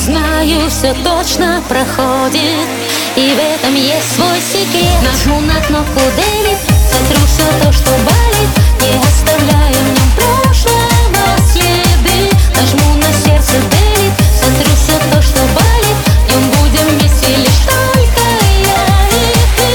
знаю, все точно проходит, и в этом есть свой секрет. Нажму на кнопку Delete, сотру все то, что болит, не оставляя в нем прошлого следы. Нажму на сердце Delete, сотру все то, что болит, в нем будем вместе лишь только я и ты.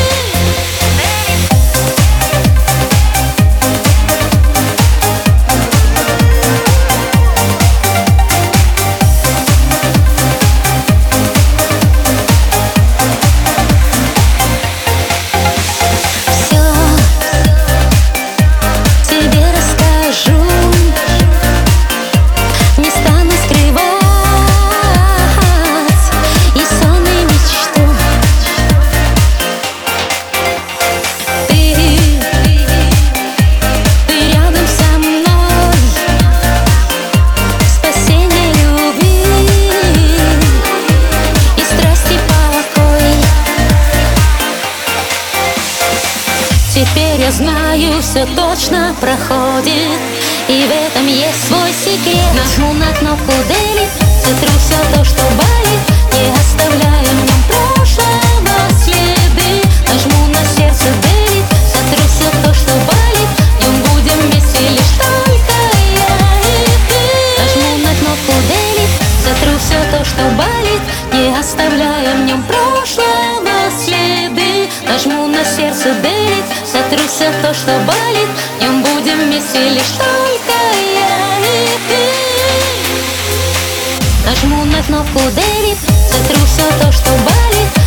Теперь я знаю, все точно проходит, и в этом есть свой секрет. Нажму на кнопку Delete, сотру все то, что болит, не оставляя в нем прошлого следы. Нажму на сердце Delete, сотру все то, что болит, в нем будем вместе лишь только я и ты. Нажму на кнопку Delete, сотру все то, что болит, не оставляя в нем прошлого следы. Нажму на сердце Delete, сотру все то, что болит, в нем будем вместе лишь только я и ты. Нажму на кнопку Delete, сотру все то, что болит,